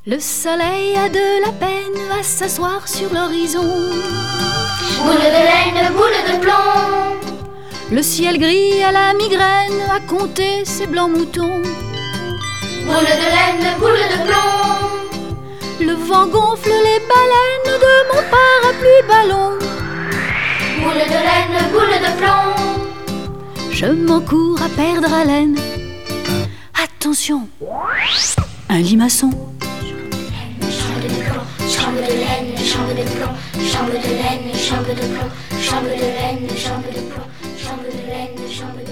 Le soleil a de la peine à s'asseoir sur l'horizon. Boule de laine, boule de plomb. Le ciel gris a la migraine à compter ses blancs moutons. Boule de laine, boule de plomb. Le vent gonfle les baleines de mon parapluie ballon. Boule de laine, boule de plomb. Je m'encours à perdre haleine. Attention, un limaçon. Chambre de plomb, chambre de laine, chambre de plomb, chambre de laine, chambre de plomb, chambre de laine, chambre de plomb, chambre de laine, chambre de